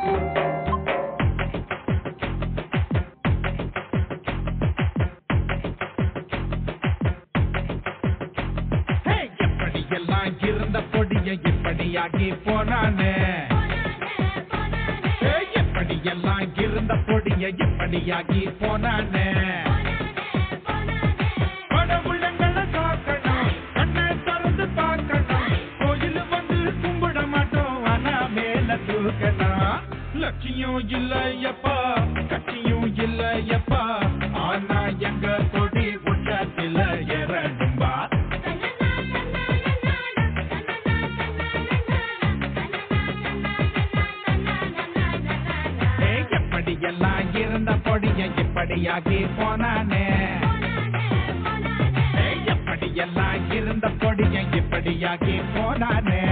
எப்படியெல்லாம் இருந்த பொடிய எப்படியாகி போனானே எப்படியெல்லாம் இருந்த பொடிய எப்படியாகி போனானே கடவுளங்களை காக்கணும் கண்ணை திறந்து பார்க்கணும் கோயில் வந்து கும்பிட மாட்டோம் ஆனா மேல தூக்கணும் லட்சியம் இல்லையப்பா கட்சியும் இல்லையப்பா ஆனா எங்க கொடி உச்சத்தில ஏறணும்பா எப்படியெல்லாம் இருந்த பொடிய எப்படியாகி போனானே எப்படியெல்லாம் இருந்த பொடிய எப்படியாகி போனானே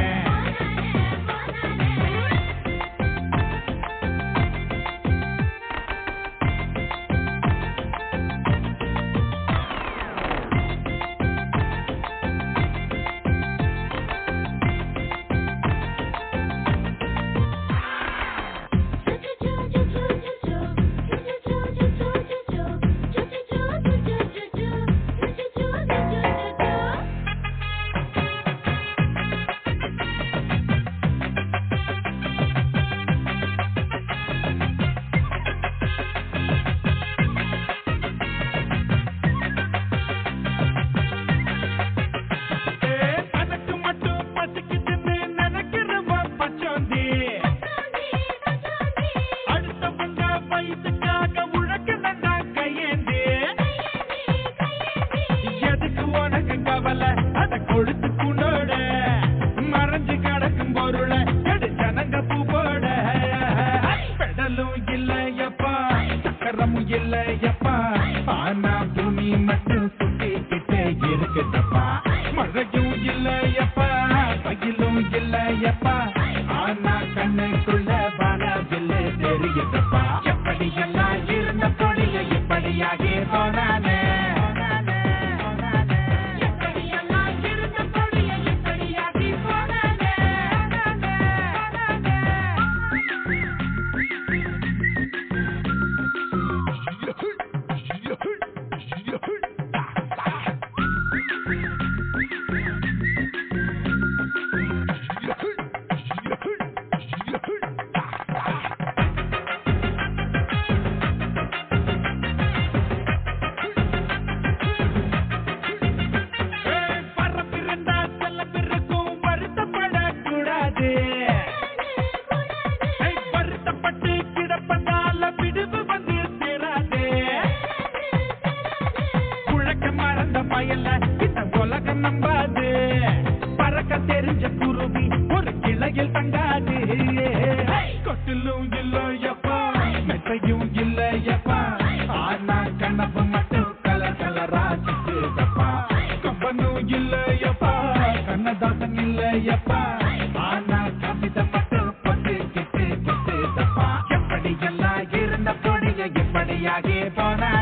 மறைஞ்சு கிடக்கும் பொருளை ஜனங்க பூபோட பெடலும் இல்லையப்பா சக்கரமும் இல்லையப்பா ஆனா பூமி மட்டும் சுத்திக்கிட்டே இருக்குதப்பா மழையும் இல்லையப்பா பயிலும் இல்லையப்பா ஆனா கண்ணுக்குள்ள பலவில்லை தெரியுதப்பா எப்படியெல்லாம் இருந்த பொடிய எப்படியாகி போனானே வருத்தப்பட்டு கிடப்பதால விடுவு வந்து சேராதே குழக்க மறந்த பயல இந்த உலகம் நம்பாது பறக்க தெரிஞ்ச குருவி ஒரு கிளையில் தங்காது கொட்டிலும் இல்லையப்பா மெத்தையும் இல்லையப்பா ஆனா கனவு மட்டும் கலர் கலராச்சுப்பா கம்பனும் இல்லையப்பா கண்ணதாசன் இல்லையப்பா ஆனா கவிதை மட்டும் பொட்டு கிட்டு கிட்டு தப்பா எப்படியெல்லாம் இருந்த பொடிய எப்படியாகி போனா